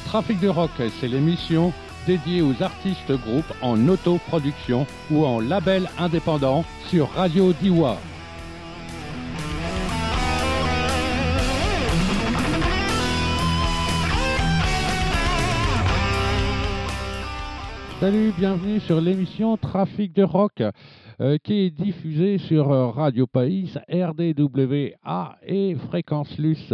Trafic de Rock, c'est l'émission dédiée aux artistes groupes en autoproduction ou en label indépendant sur Radio Diois. Salut, bienvenue sur l'émission Trafic de Rock qui est diffusée sur Radio Pays, RDWA et Fréquence Luce.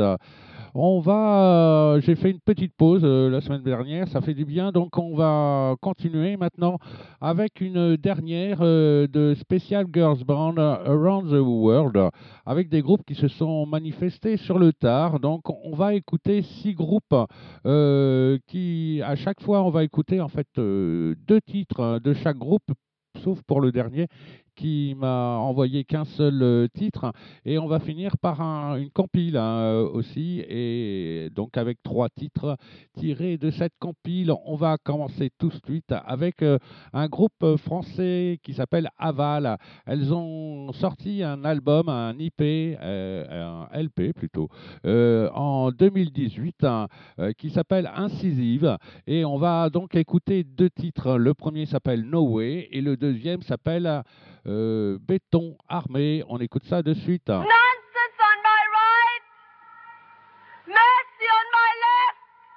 J'ai fait une petite pause la semaine dernière, ça fait du bien, donc on va continuer maintenant avec une dernière de Special Girls Band Around the World, avec des groupes qui se sont manifestés sur le tard. Donc on va écouter 6 groupes qui, à chaque fois, on va écouter en fait 2 titres de chaque groupe, sauf pour le dernier qui m'a envoyé qu'un seul titre, et on va finir par une compile aussi, et donc avec 3 titres tirés de cette compile. On va commencer tout de suite avec un groupe français qui s'appelle Aval. Elles ont sorti un album, un IP, un LP plutôt, en 2018 qui s'appelle Incisive, et on va donc écouter 2 titres. Le premier s'appelle No Way et le deuxième s'appelle Béton Armé. On écoute ça de suite. Nonsense on my right, mercy on my left.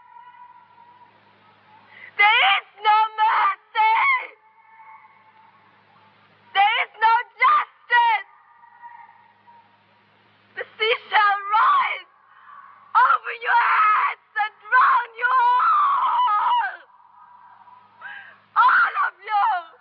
There is no mercy. There is no justice. The sea shall rise over your heads and drown you all of you.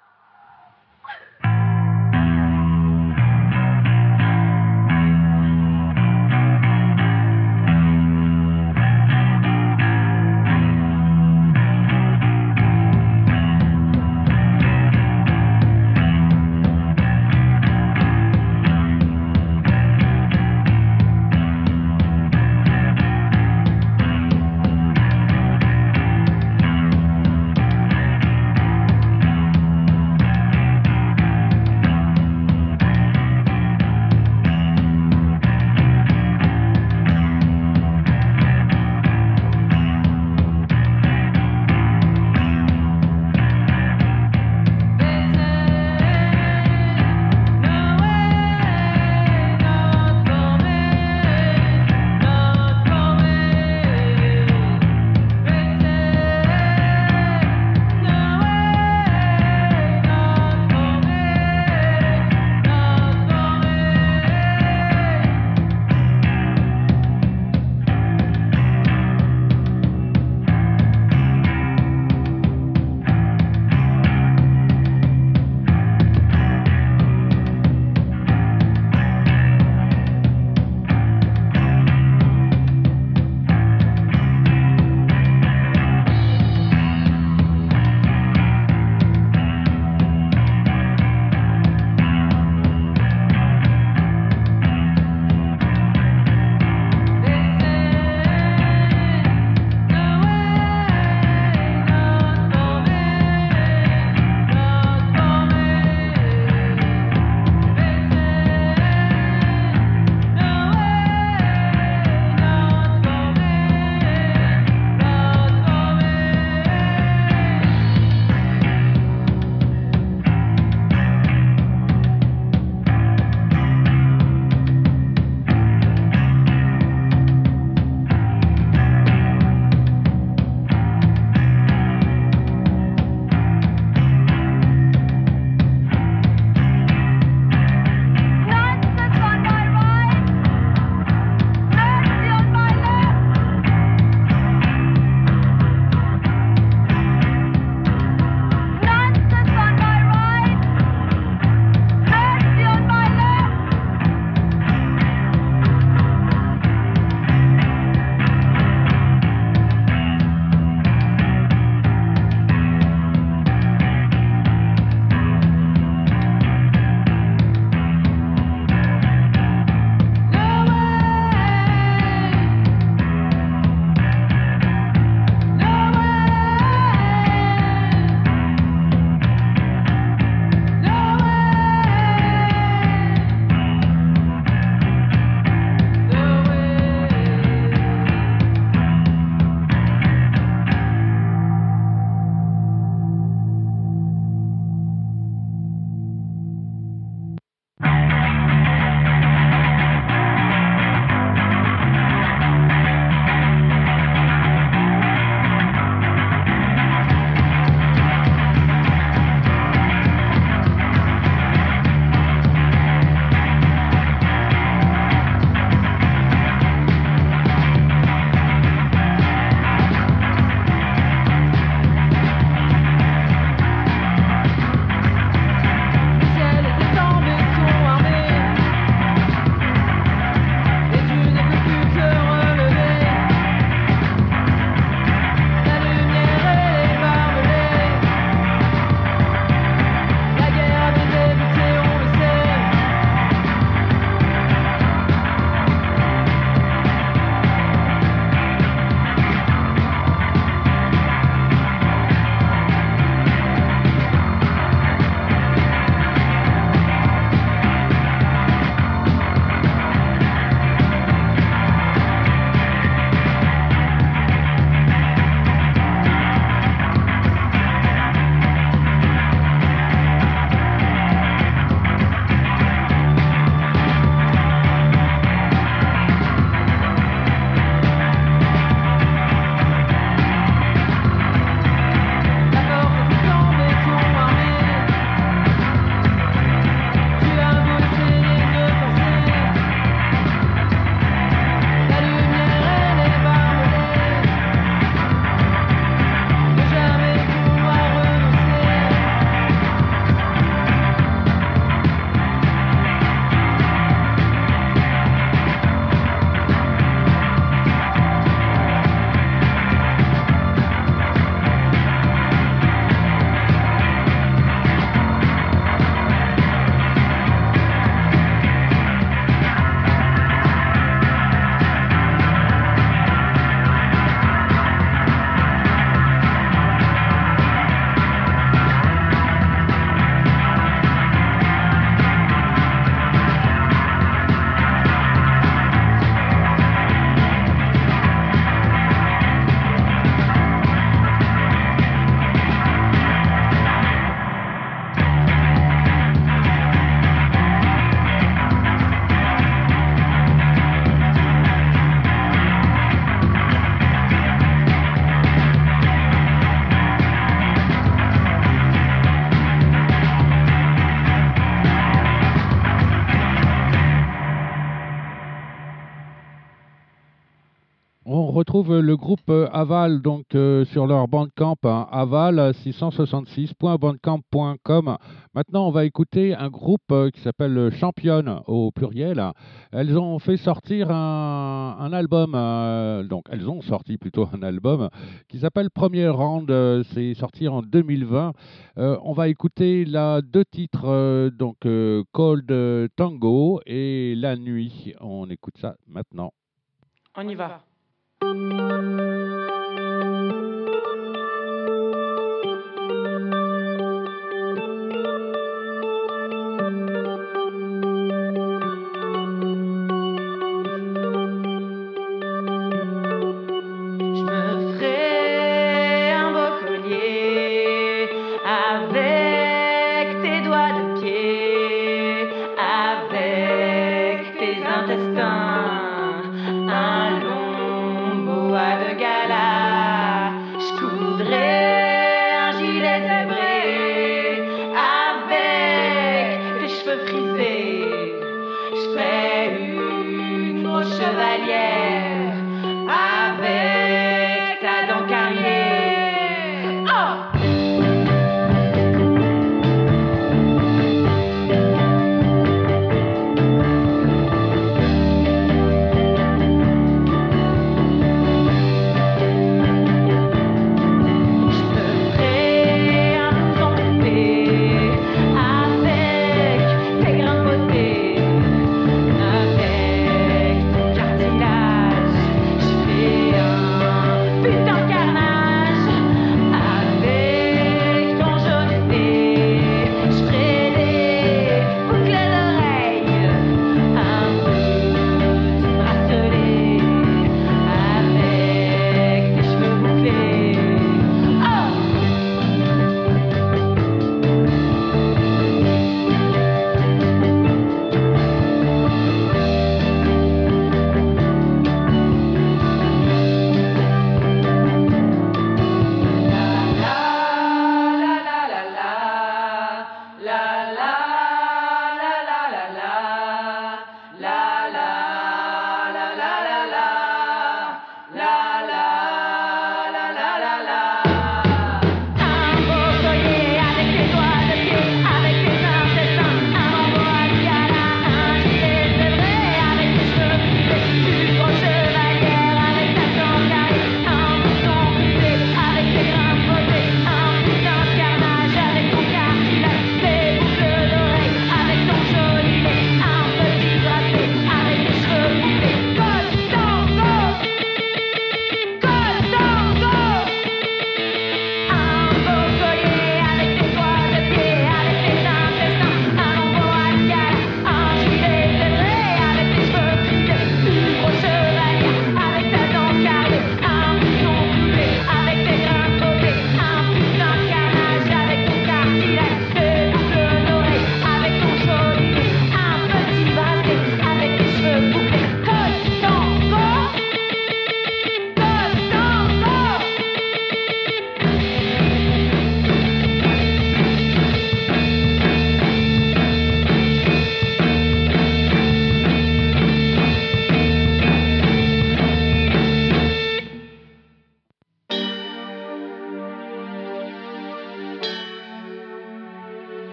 on retrouve le groupe Aval donc sur leur Bandcamp, hein, aval666.bandcamp.com. Maintenant, on va écouter un groupe qui s'appelle Championne au pluriel. Elles ont fait sortir un album, donc elles ont sorti plutôt un album qui s'appelle Premier Round. C'est sorti en 2020. On va écouter là deux titres, donc Cold Tango et La Nuit. On écoute ça maintenant. On y va. Avec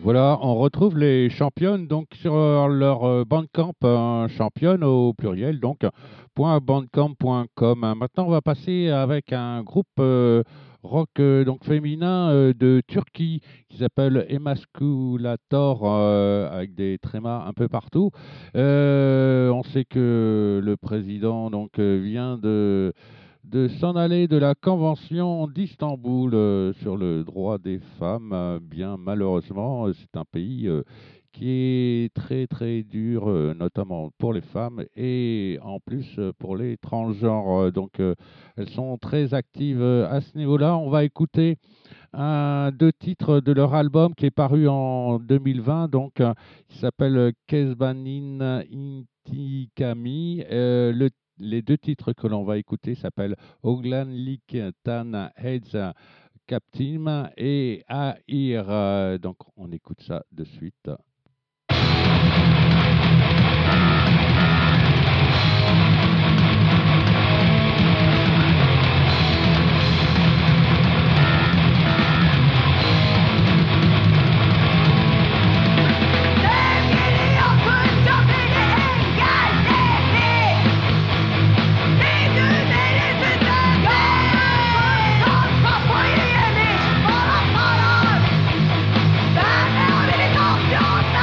Voilà, on retrouve les championnes donc sur leur Bandcamp, championne au pluriel, donc .bandcamp.com. Maintenant, on va passer avec un groupe rock donc féminin de Turquie qui s'appelle Emasculator avec des trémas un peu partout. On sait que le président donc vient de s'en aller de la Convention d'Istanbul sur le droit des femmes. Bien malheureusement, c'est un pays qui est très très dur, notamment pour les femmes et en plus pour les transgenres. Elles sont très actives à ce niveau-là. On va écouter deux titres de leur album qui est paru en 2020, qui s'appelle Kesbanin Intikami. Les deux titres que l'on va écouter s'appellent Oglan Lik Tan Heads Captim et Air. Donc on écoute ça de suite. Para, para.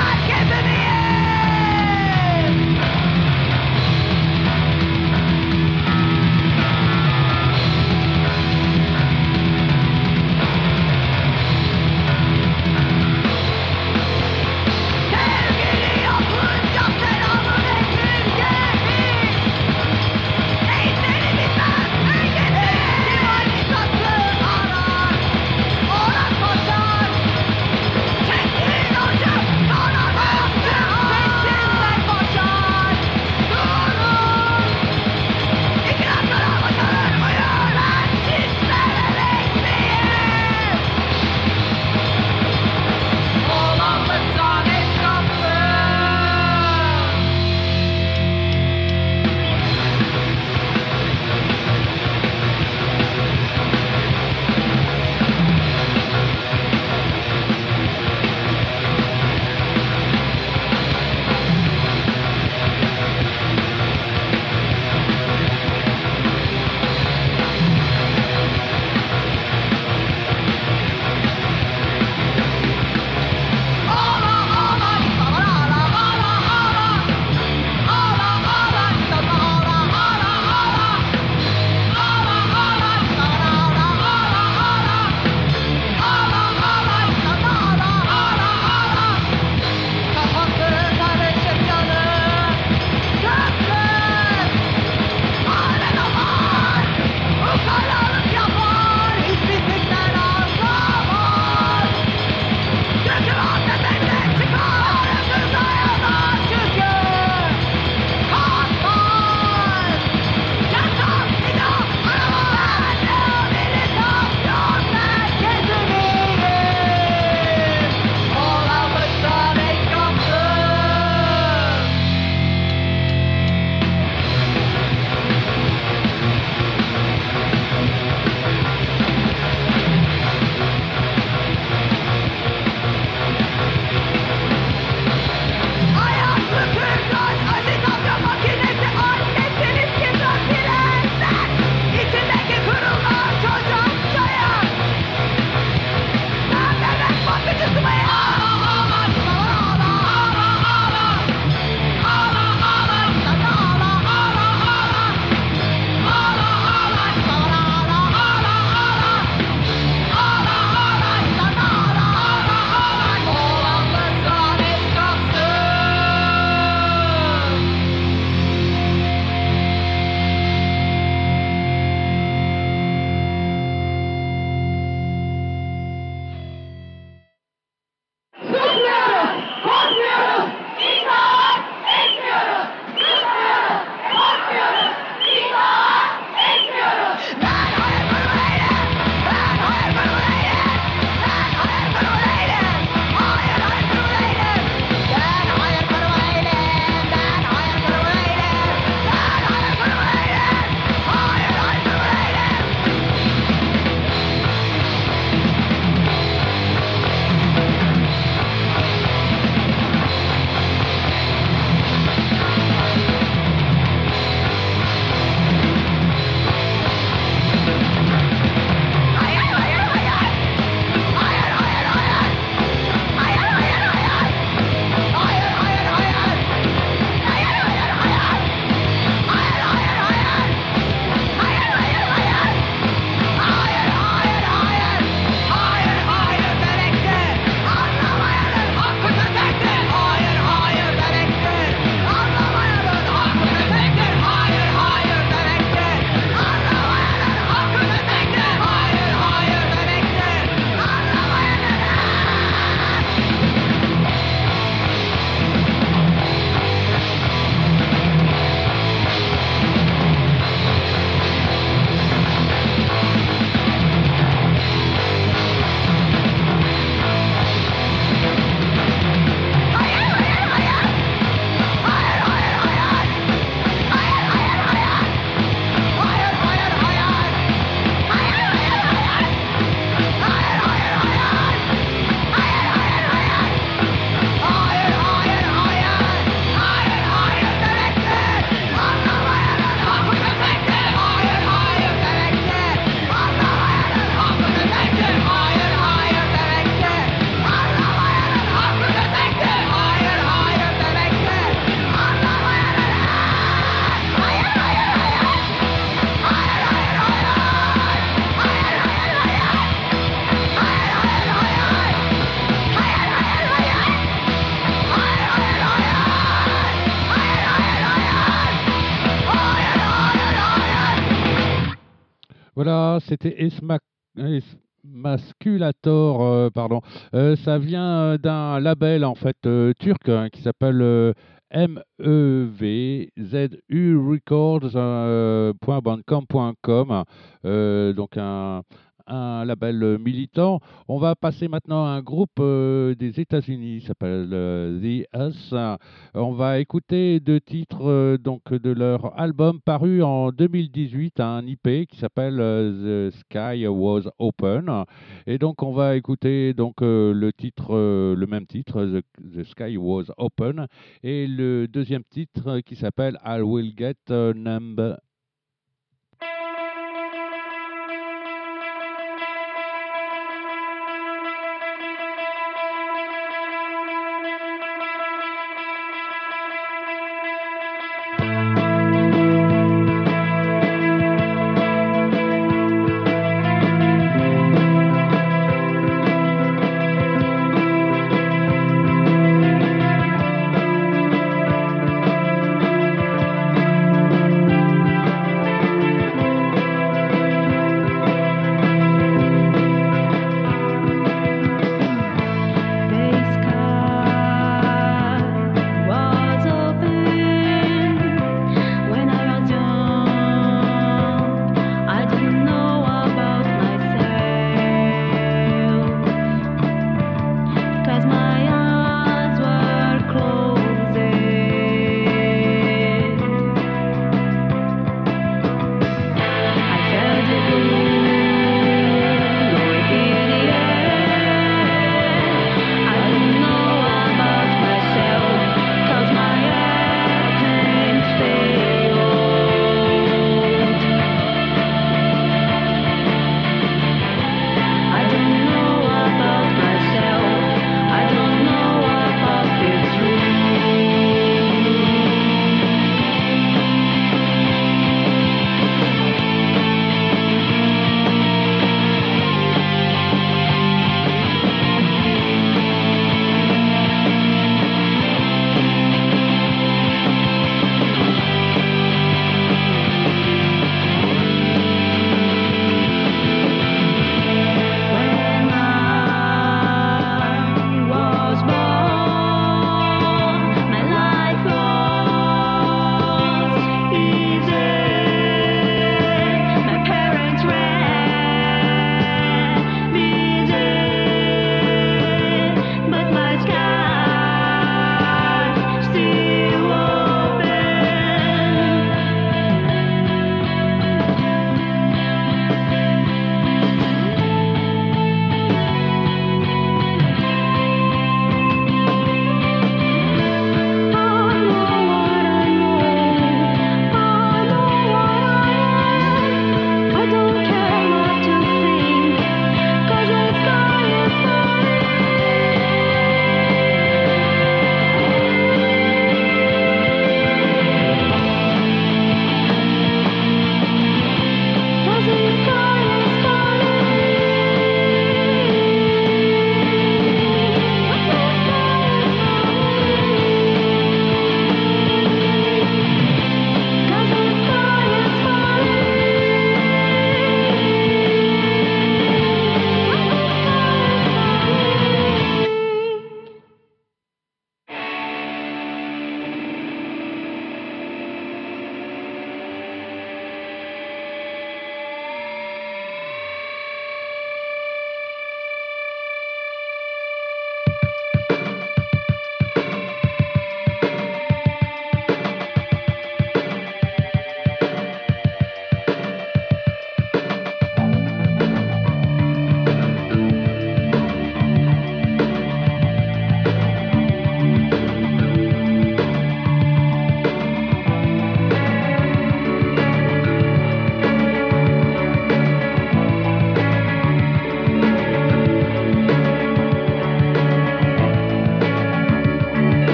Voilà, c'était Esmasculator, pardon. Ça vient d'un label en fait turc hein, qui s'appelle MEVZU Records .bandcamp.com, donc un label militant. On va passer maintenant à un groupe des États-Unis, qui s'appelle The Us. On va écouter deux titres donc de leur album paru en 2018, un IP qui s'appelle The Sky Was Open. Et donc on va écouter donc le titre, le même titre, The Sky Was Open, et le deuxième titre qui s'appelle I Will Get a Number.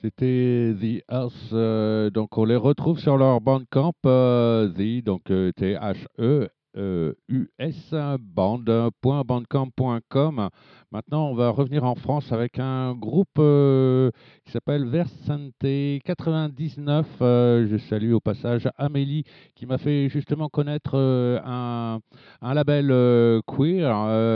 C'était The Earth. Donc on les retrouve sur leur Bandcamp, donc THE. US band.bandcamp.com. Maintenant, on va revenir en France avec un groupe qui s'appelle Versante 99. Je salue au passage Amélie qui m'a fait justement connaître un label queer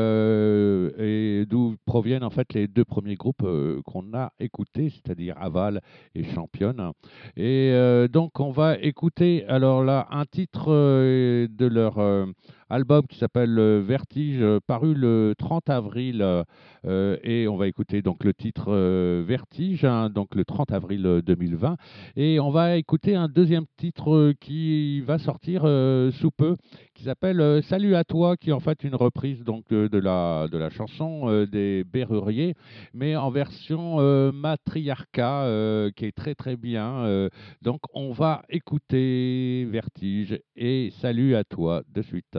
et d'où proviennent en fait les deux premiers groupes qu'on a écoutés, c'est-à-dire Aval et Championne. Et donc on va écouter alors là un titre de leur album qui s'appelle Vertige, paru le 30 avril, et on va écouter donc le titre Vertige, hein, donc le 30 avril 2020, et on va écouter un deuxième titre qui va sortir sous peu, qui s'appelle Salut à toi, qui est en fait une reprise donc de la chanson des Berruriers, mais en version matriarcat, qui est très très bien. Donc on va écouter Vertige et Salut à toi de suite.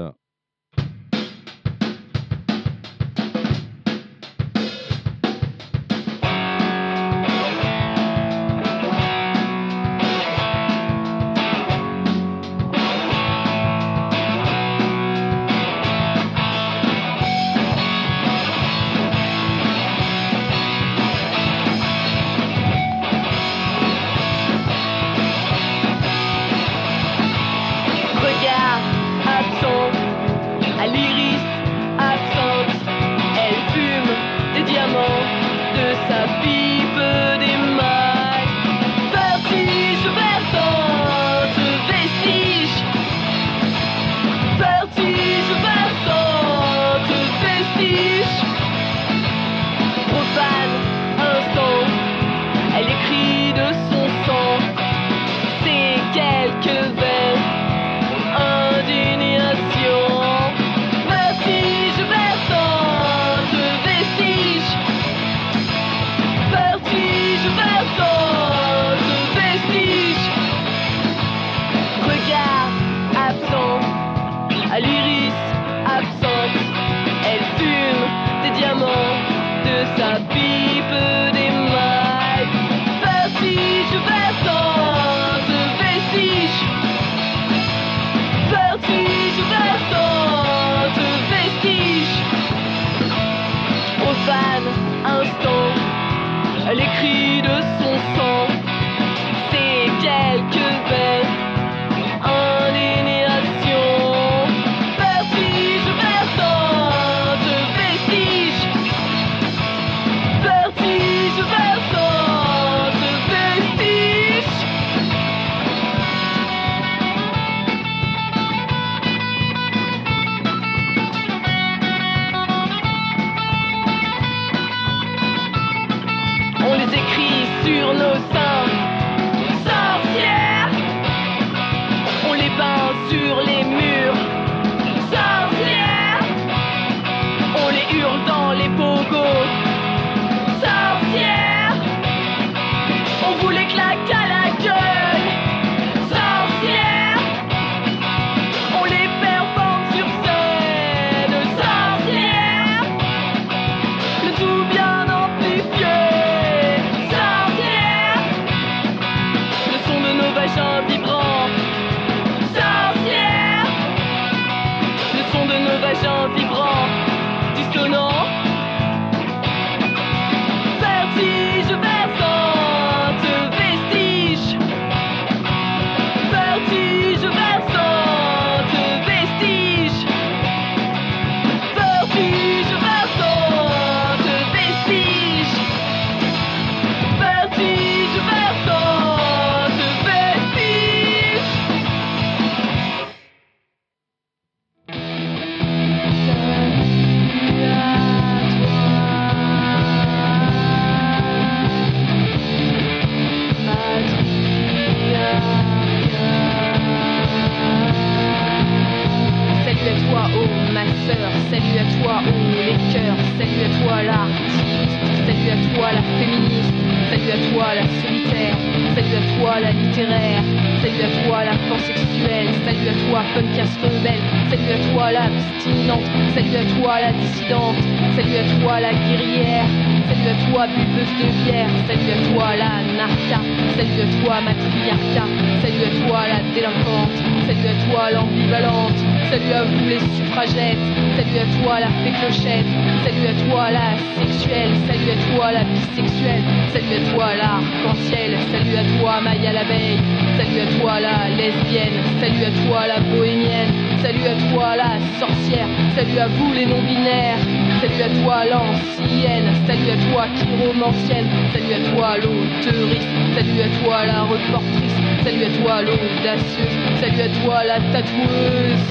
Salut à toi toi, buveuse de bière. Salut à toi, la narca. Salut à toi, matriarcat. Salut à toi, la délinquante. Salut à toi, l'ambivalente. Salut à vous, les suffragettes. Salut à toi, la fée-clochette. Salut à toi, la sexuelle. Salut à toi, la bisexuelle. Salut à toi, l'arc-en-ciel. Salut à toi, Maya l'abeille. Salut à toi, la lesbienne. Salut à toi, la bohémienne. Salut à toi, la sorcière. Salut à vous, les non-binaires. Salut à toi, l'ancienne. Salut à toi, chiromancienne. Salut à toi, l'auteuriste. Salut à toi, la reportrice. Salut à toi, l'audacieuse. Salut à toi, la tatoueuse.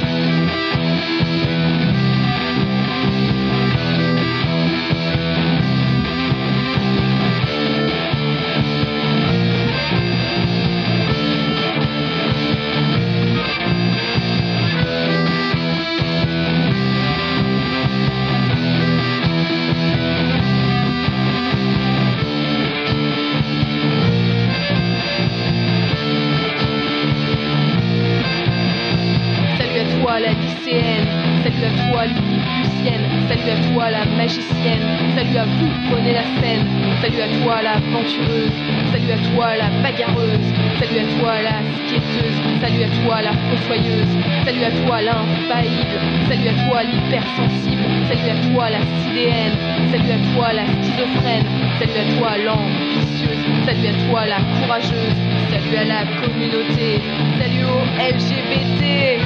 La lycéenne, salut à toi l'illiputienne, salut à toi la magicienne, salut à vous, prenez la scène, salut à toi l'aventureuse, salut à toi la bagarreuse, salut à toi la skateuse, salut à toi la fossoyeuse, salut à toi l'infaillible, salut à toi l'hypersensible, salut à toi la sidéenne, salut à toi la schizophrène, salut à toi l'ambitieuse, salut à toi la courageuse, salut à la communauté, salut aux LGBT.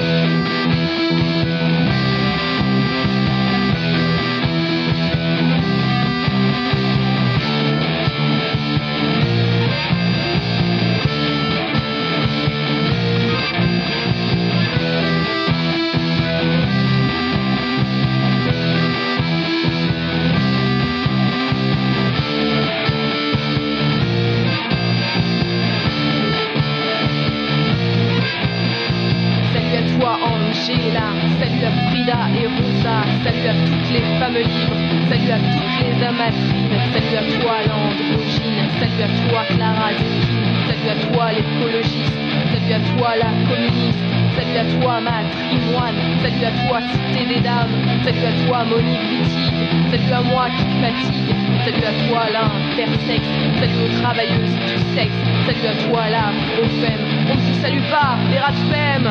Salut à Frida et Rosa, salut à toutes les femmes libres, salut à toutes les amatrines, salut à toi l'androgyne, salut à toi Clara Zetkin, salut à toi l'écologiste, salut à toi la communiste, salut à toi matrimoine, salut à toi Cité des dames, salut à toi Monique Wittig, salut à moi qui fatigue, salut à toi l'intersexe, salut aux travailleuses du sexe, salut à toi la pro-femme, on ne se salue pas, les rats de femme.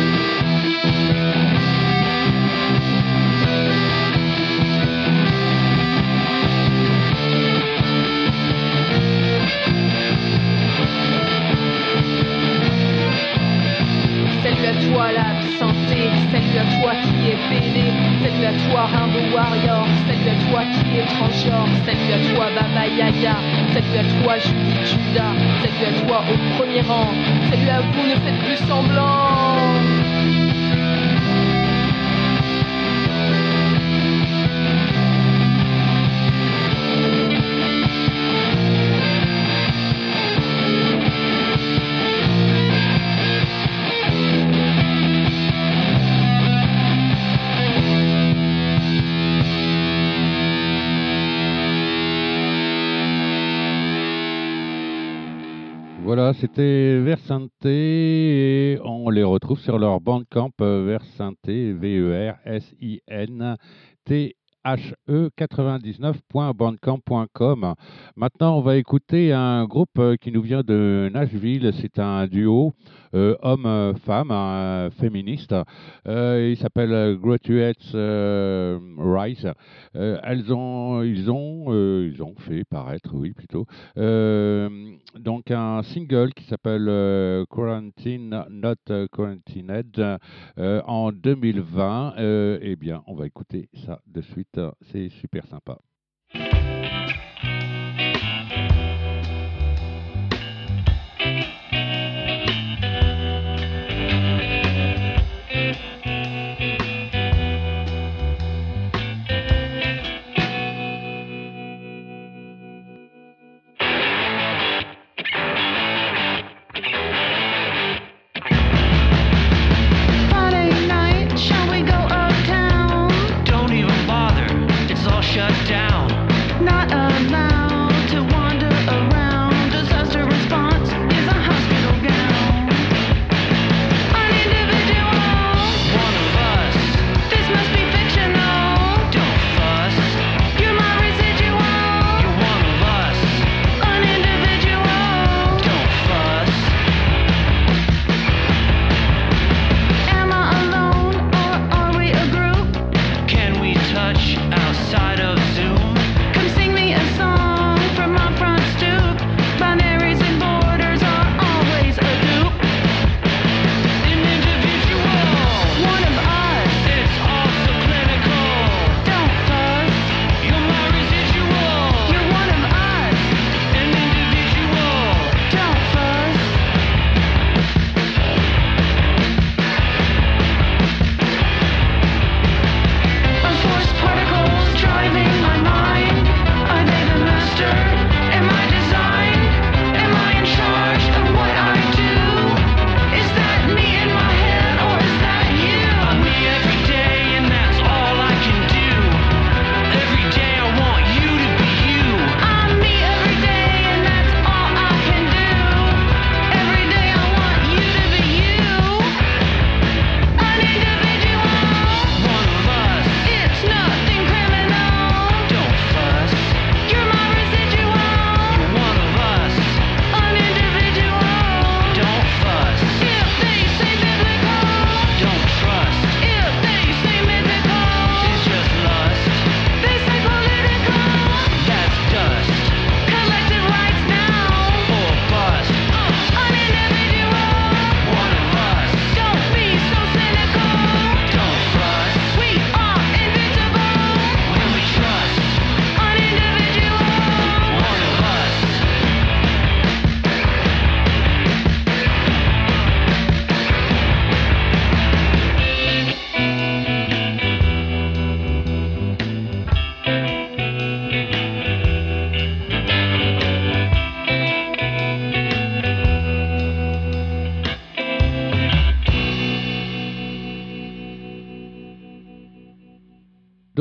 Salut à toi l'absenté, salut à toi qui est PD, salut à toi Rainbow Warrior, salut à toi qui est transgenre, salut à toi Baba Yaga, salut à toi Judith Judas, salut à toi au premier rang, salut à vous, ne faites plus semblant. Voilà, c'était Versante et on les retrouve sur leur Bandcamp Versante, VERSINTHE99.bandcamp.com. Maintenant, on va écouter un groupe qui nous vient de Nashville. C'est un duo homme-femme, féministe. Il s'appelle Graduates Rise. Ils ont fait paraître, oui, plutôt, donc un single qui s'appelle Quarantine Not Quarantined en 2020. Eh bien, on va écouter ça de suite. C'est super sympa. Shut down.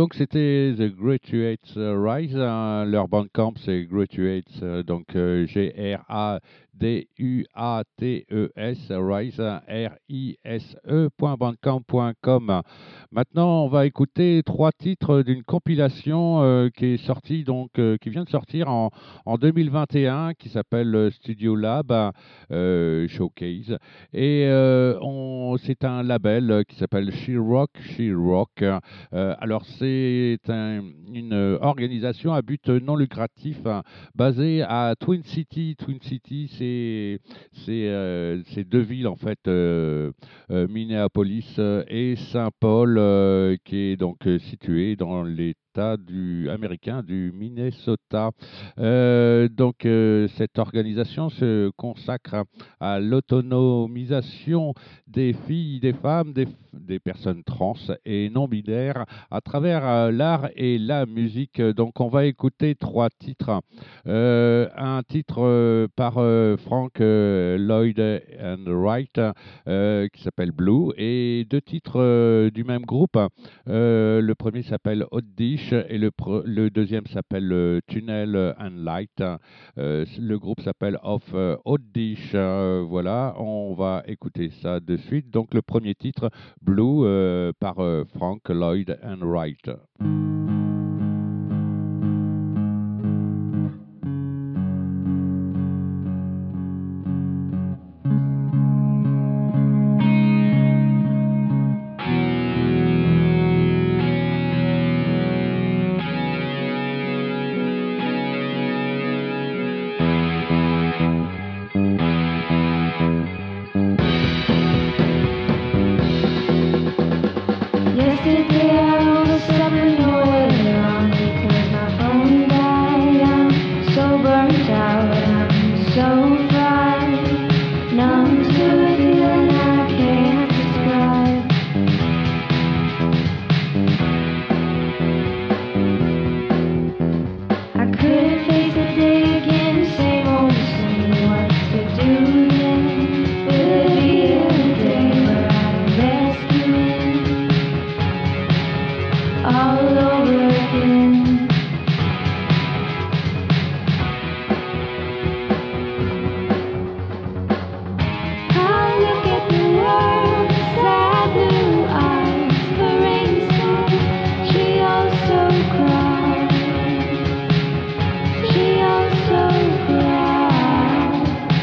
Donc c'était The Graduates Rise, leur bandcamp c'est Graduates, donc Graduates, Rise, rise.bandcamp.com. Maintenant on va écouter 3 titres d'une compilation qui est sortie, donc qui vient de sortir en 2021, qui s'appelle Studio Lab Showcase, et c'est un label qui s'appelle She Rock. Alors c'est une organisation à but non lucratif basée à Twin City. Twin City, c'est 2 villes en fait, Minneapolis et Saint-Paul, qui est donc situé dans l'État américain du Minnesota. Cette organisation se consacre à l'autonomisation des filles, des femmes, des personnes trans et non binaires à travers l'art et la musique. Donc on va écouter 3 titres. Un titre par Frank Lloyd and Wright qui s'appelle Blue, et 2 titres du même groupe. Le premier s'appelle Hot Dish et le deuxième s'appelle Tunnel and Light. Le groupe s'appelle Hot Dish. Voilà, on va écouter ça de suite. Donc le premier titre, Blue, par Frank Lloyd and Wright. Yesterday I was something going on because my phone died. I'm so burnt out, I'm so fried, numb to a feeling I can't describe. I couldn't face the day again, same old same, what to do then? Will it be a day where I'm rescuing all over again? I look at the world inside blue eyes for rainstones. She also cries. She also cries.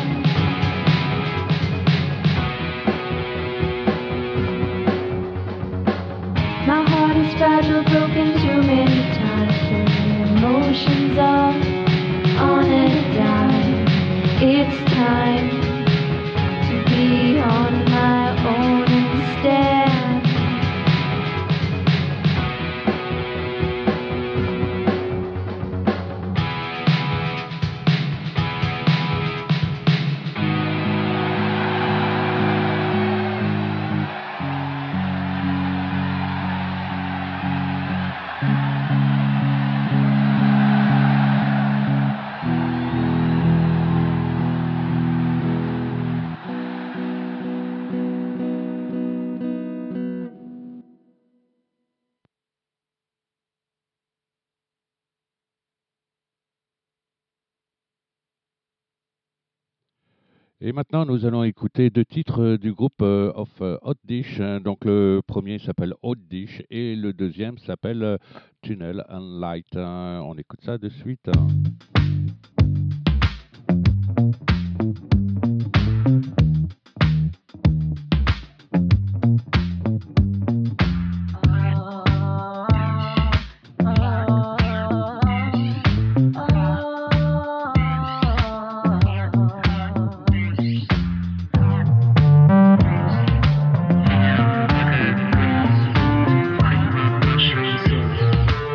My heart is fragile, broken too many times. So many emotions are on a dime. It's time to be on my own instead. Et maintenant, nous allons écouter 2 titres du groupe Hot Dish. Donc le premier s'appelle Hot Dish et le deuxième s'appelle Tunnel and Light. On écoute ça de suite.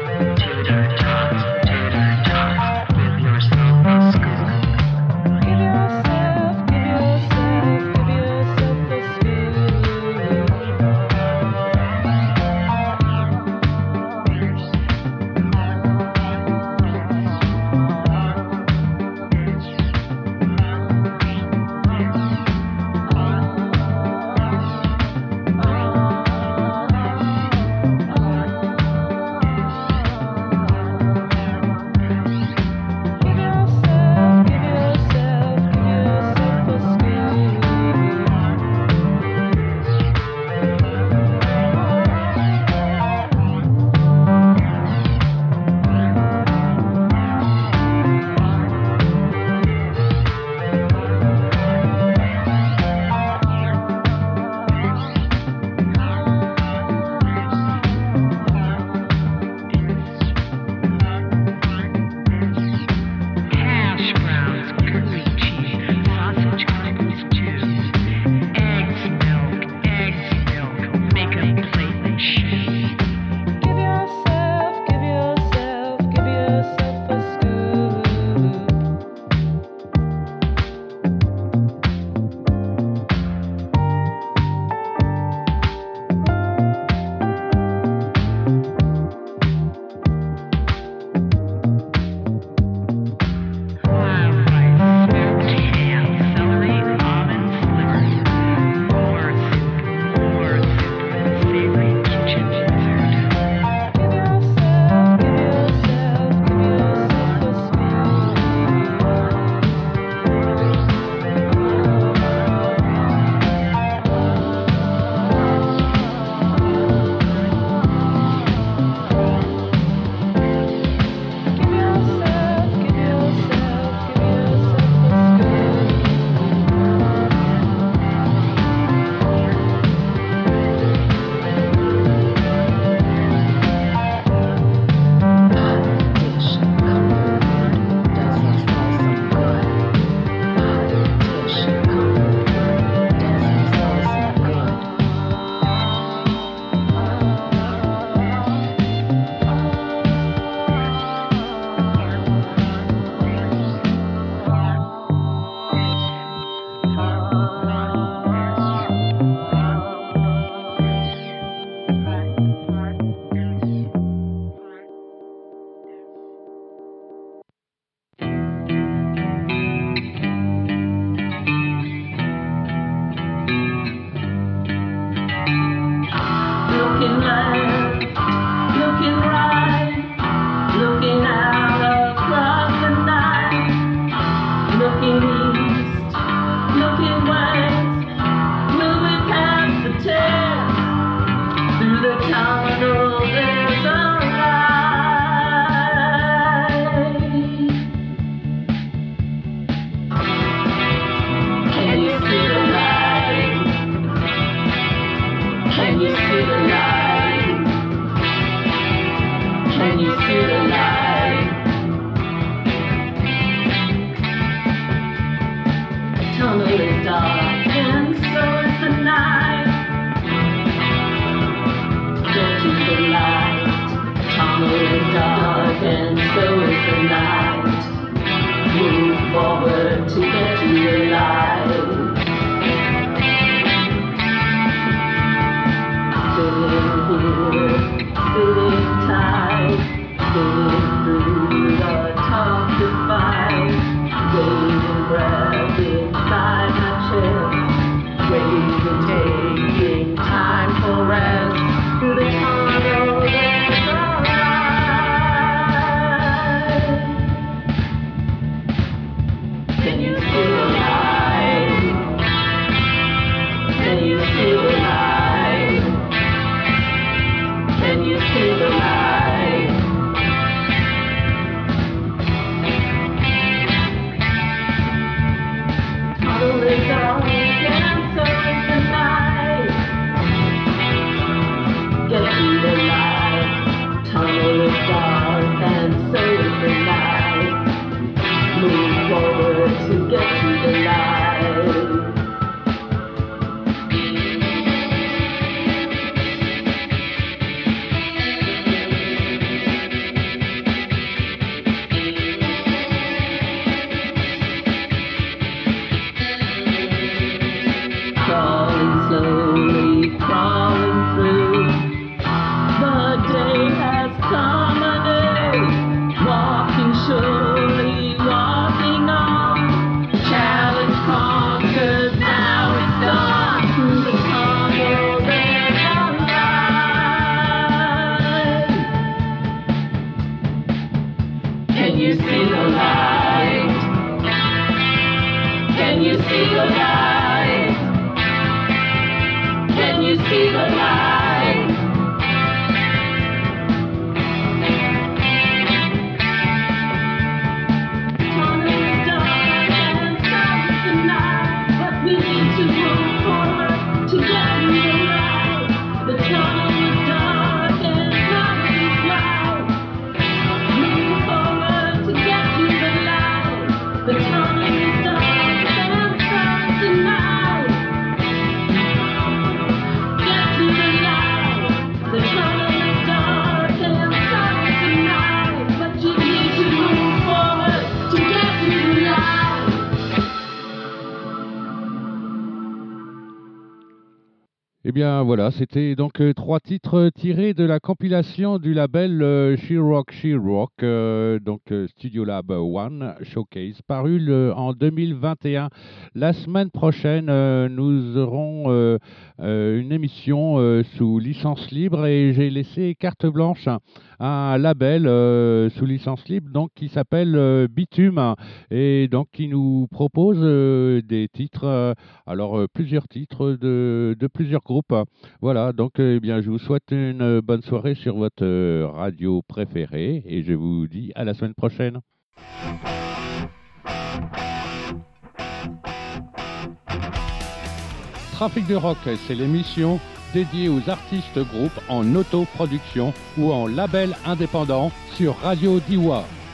Give your tunnel is dark and so is the night. Get to the light. Tunnel is dark and so is the night. Move forward to get to the light. Sitting here, sitting tight, sitting through the toxic fight. Waiting breath inside my chest, waiting, taking time for rest. Through the tunnel there's a light. Can you see the light? Can you see the light? Can you see the light? Tunnel is dark and so is the night. Get to the light. Tunnel is dark and so is the night. Move forward to get to the light. Crawling slowly, crawling through. The day has come anew. Walking surely, walking on. Challenge conquered, now it's done. Through the tunnel there's a light. Can you see the light? Can you see the light? Can you see the light? Tunnel is dark and dark is the night, but we need to move forward to get to the light. The tunnel is dark and dark is light. Move forward to get to the light. The tunnel is dark and dark is the night. Get to the light. The tunnel is dark and dark is the night, but you need to move forward to get to the light. Eh bien voilà, c'était donc trois titres tirés de la compilation du label She Rock, donc Studio Lab One Showcase, paru en 2021. La semaine prochaine, nous aurons une émission sous licence libre et j'ai laissé carte blanche à un label sous licence libre donc, qui s'appelle Bitume et donc qui nous propose des titres, plusieurs titres de plusieurs groupes. Voilà, donc eh bien, je vous souhaite une bonne soirée sur votre radio préférée et je vous dis à la semaine prochaine. Trafic de Rock, c'est l'émission dédiée aux artistes groupes en autoproduction ou en label indépendant sur Radio Diois.